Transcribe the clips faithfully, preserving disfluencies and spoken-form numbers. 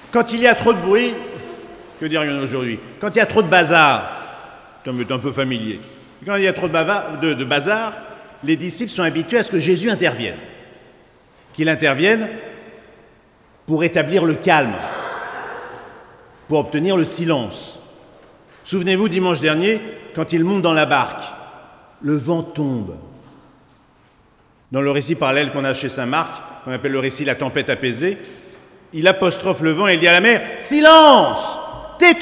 Quand il y a trop de bruit, que dirions-nous aujourd'hui? Quand il y a trop de bazar, tu es un peu familier. Quand il y a trop de, bava, de, de bazar, les disciples sont habitués à ce que Jésus intervienne. Qu'il intervienne pour établir le calme, pour obtenir le silence. Souvenez-vous, dimanche dernier, quand il monte dans la barque, le vent tombe. Dans le récit parallèle qu'on a chez saint Marc, qu'on appelle le récit « La tempête apaisée », il apostrophe le vent et il dit à la mer « Silence! Tais-toi !»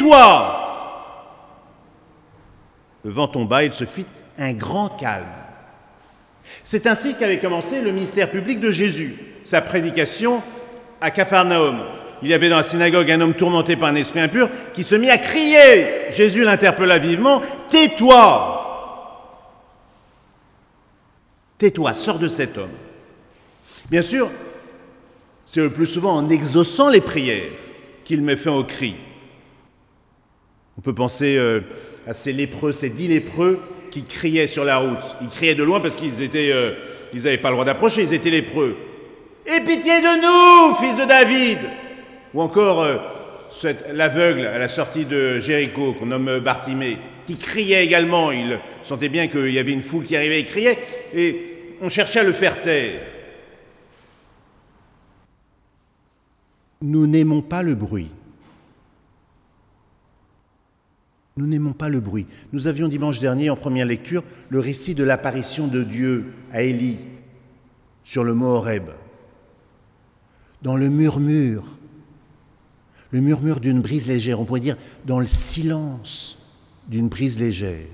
Le vent tomba et il se fit un grand calme. C'est ainsi qu'avait commencé le ministère public de Jésus, sa prédication à Capharnaüm. Il y avait dans la synagogue un homme tourmenté par un esprit impur qui se mit à crier. Jésus l'interpella vivement « Tais-toi ! Tais-toi, sors de cet homme !» Bien sûr, c'est le plus souvent en exaucant les prières qu'il met fin au cri. On peut penser euh, à ces lépreux, ces dix lépreux qui criaient sur la route. Ils criaient de loin parce qu'ils étaient, euh, ils n'avaient pas le droit d'approcher, ils étaient lépreux. « Aie pitié de nous, fils de David !» Ou encore euh, cet, l'aveugle à la sortie de Jéricho, qu'on nomme Bartimée, qui criait également. Il sentait bien qu'il y avait une foule qui arrivait et criait, et on cherchait à le faire taire. Nous n'aimons pas le bruit. Nous n'aimons pas le bruit. Nous avions dimanche dernier, en première lecture, le récit de l'apparition de Dieu à Élie sur le mont Horeb. Dans le murmure, le murmure d'une brise légère, on pourrait dire dans le silence d'une brise légère.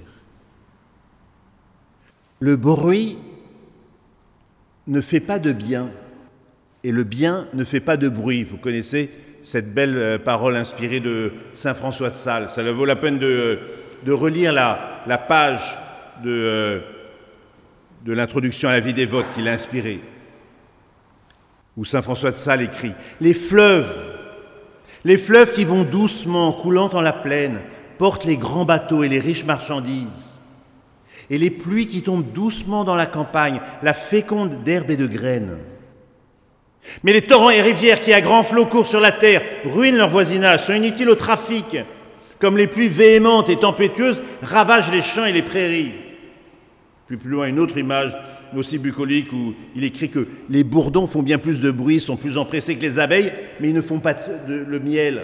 Le bruit ne fait pas de bien et le bien ne fait pas de bruit. Vous connaissez cette belle parole inspirée de saint François de Sales. Ça vaut la peine de, de relire la, la page de, de l'introduction à la vie dévote qu'il a inspirée, où saint François de Sales écrit « Les fleuves, les fleuves qui vont doucement, coulant dans la plaine, portent les grands bateaux et les riches marchandises. Et les pluies qui tombent doucement dans la campagne, la féconde d'herbes et de graines. Mais les torrents et rivières qui à grands flots courent sur la terre ruinent leur voisinage, sont inutiles au trafic, comme les pluies véhémentes et tempétueuses ravagent les champs et les prairies. » Puis plus loin, une autre image aussi bucolique où il écrit que les bourdons font bien plus de bruit, sont plus empressés que les abeilles, mais ils ne font pas de, de, le miel.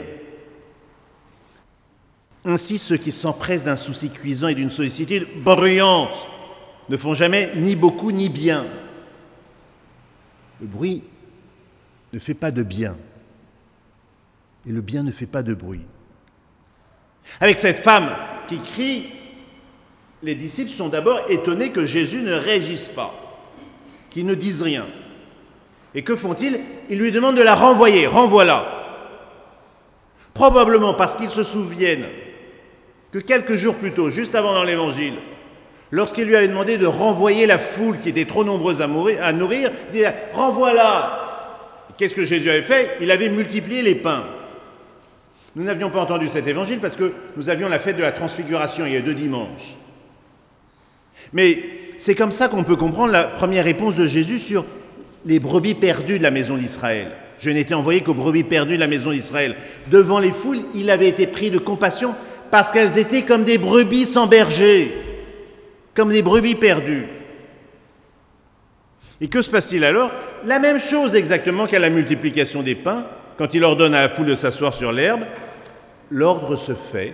Ainsi, ceux qui s'empressent d'un souci cuisant et d'une sollicitude bruyante ne font jamais ni beaucoup ni bien. Le bruit ne fait pas de bien, et le bien ne fait pas de bruit. Avec cette femme qui crie, les disciples sont d'abord étonnés que Jésus ne réagisse pas, qu'il ne dise rien. Et que font-ils? Ils lui demandent de la renvoyer. Renvoie-la. Probablement parce qu'ils se souviennent que quelques jours plus tôt, juste avant dans l'Évangile, lorsqu'il lui avait demandé de renvoyer la foule qui était trop nombreuse à, mourir, à nourrir, il dit « renvoie-la ». Qu'est-ce que Jésus avait fait? Il avait multiplié les pains. Nous n'avions pas entendu cet évangile parce que nous avions la fête de la transfiguration il y a deux dimanches. Mais c'est comme ça qu'on peut comprendre la première réponse de Jésus sur les brebis perdues de la maison d'Israël. Je n'étais envoyé qu'aux brebis perdues de la maison d'Israël. Devant les foules, il avait été pris de compassion parce qu'elles étaient comme des brebis sans berger, comme des brebis perdues. Et que se passe-t-il alors? La même chose exactement qu'à la multiplication des pains, quand il ordonne à la foule de s'asseoir sur l'herbe, l'ordre se fait,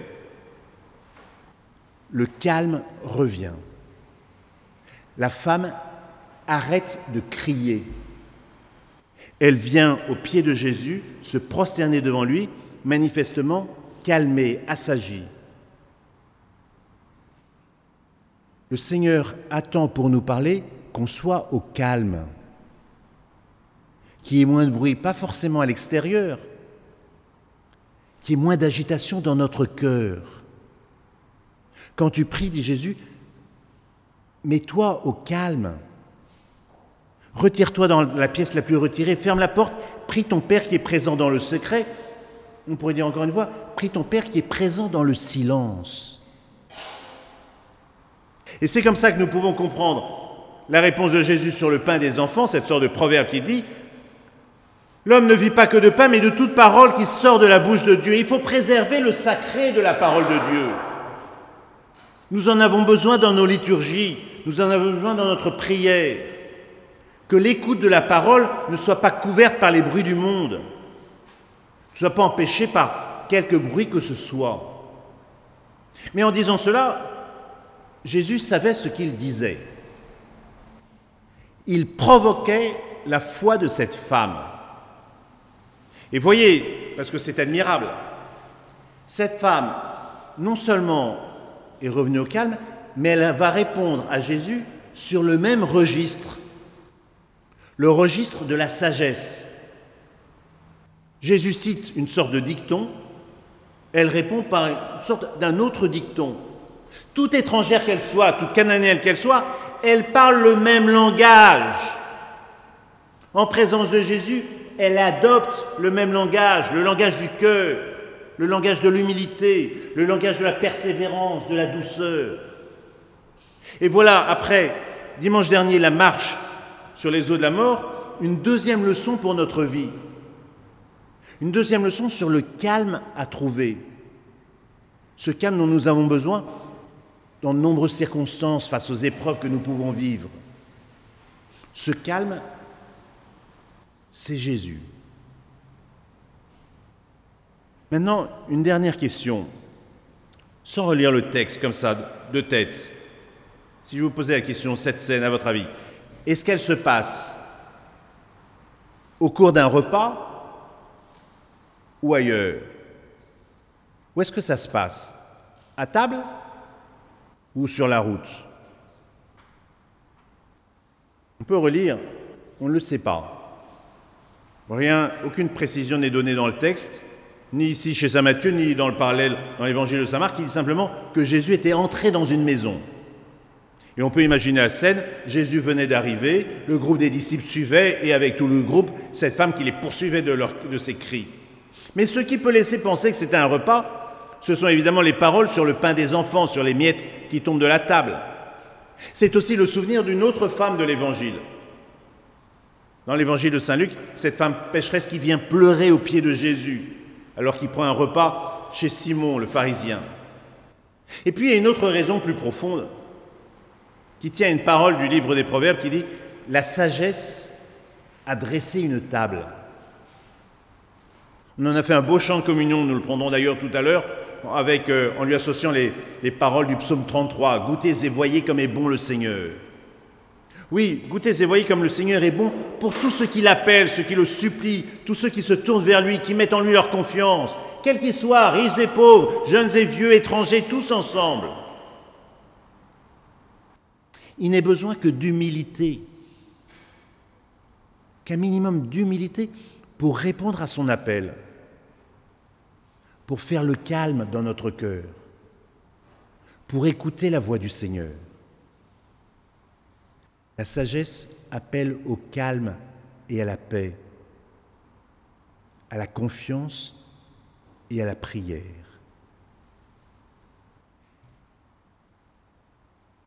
le calme revient. La femme arrête de crier. Elle vient au pied de Jésus, se prosterner devant lui, manifestement calmée, assagie. Le Seigneur attend pour nous parler qu'on soit au calme, qu'il y ait moins de bruit, pas forcément à l'extérieur, qu'il y ait moins d'agitation dans notre cœur. Quand tu pries, dit Jésus, mets-toi au calme. Retire-toi dans la pièce la plus retirée, ferme la porte, prie ton Père qui est présent dans le secret. On pourrait dire encore une fois, prie ton Père qui est présent dans le silence. Et c'est comme ça que nous pouvons comprendre la réponse de Jésus sur le pain des enfants, cette sorte de proverbe qui dit L'homme ne vit pas que de pain, mais de toute parole qui sort de la bouche de Dieu. Il faut préserver le sacré de la parole de Dieu. Nous en avons besoin dans nos liturgies, nous en avons besoin dans notre prière. Que l'écoute de la parole ne soit pas couverte par les bruits du monde, ne soit pas empêchée par quelque bruit que ce soit. Mais en disant cela, Jésus savait ce qu'il disait. Il provoquait la foi de cette femme. Et voyez, parce que c'est admirable, cette femme, non seulement est revenue au calme, mais elle va répondre à Jésus sur le même registre, le registre de la sagesse. Jésus cite une sorte de dicton, elle répond par une sorte d'un autre dicton. Toute étrangère qu'elle soit, toute cananéenne qu'elle soit, elle parle le même langage. En présence de Jésus, elle adopte le même langage, le langage du cœur, le langage de l'humilité, le langage de la persévérance, de la douceur. Et voilà, après, dimanche dernier, la marche sur les eaux de la mort, une deuxième leçon pour notre vie. Une deuxième leçon sur le calme à trouver. Ce calme dont nous avons besoin dans de nombreuses circonstances face aux épreuves que nous pouvons vivre. Ce calme, c'est Jésus. Maintenant, une dernière question. Sans relire le texte comme ça, de tête, si je vous posais la question, cette scène, à votre avis, est-ce qu'elle se passe au cours d'un repas ou ailleurs? Où est-ce que ça se passe? À table ou sur la route? On peut relire, on ne le sait pas. Rien, aucune précision n'est donnée dans le texte, ni ici chez saint Matthieu, ni dans le parallèle dans l'évangile de saint Marc, qui dit simplement que Jésus était entré dans une maison. Et on peut imaginer la scène, Jésus venait d'arriver, le groupe des disciples suivait, et avec tout le groupe, cette femme qui les poursuivait de, leur, de ses cris. Mais ce qui peut laisser penser que c'était un repas, ce sont évidemment les paroles sur le pain des enfants, sur les miettes qui tombent de la table. C'est aussi le souvenir d'une autre femme de l'évangile. Dans l'évangile de saint Luc, cette femme pécheresse qui vient pleurer aux pieds de Jésus, alors qu'il prend un repas chez Simon, le pharisien. Et puis il y a une autre raison plus profonde, qui tient à une parole du livre des Proverbes qui dit « La sagesse a dressé une table ». On en a fait un beau chant de communion, nous le prendrons d'ailleurs tout à l'heure, avec, euh, en lui associant les, les paroles du psaume trente-trois. « Goûtez et voyez comme est bon le Seigneur ». Oui, goûtez et voyez comme le Seigneur est bon pour tous ceux qui l'appellent, ceux qui le supplient, tous ceux qui se tournent vers lui, qui mettent en lui leur confiance, quels qu'ils soient, riches et pauvres, jeunes et vieux, étrangers, tous ensemble. Il n'est besoin que d'humilité, qu'un minimum d'humilité pour répondre à son appel, pour faire le calme dans notre cœur, pour écouter la voix du Seigneur. La sagesse appelle au calme et à la paix, à la confiance et à la prière.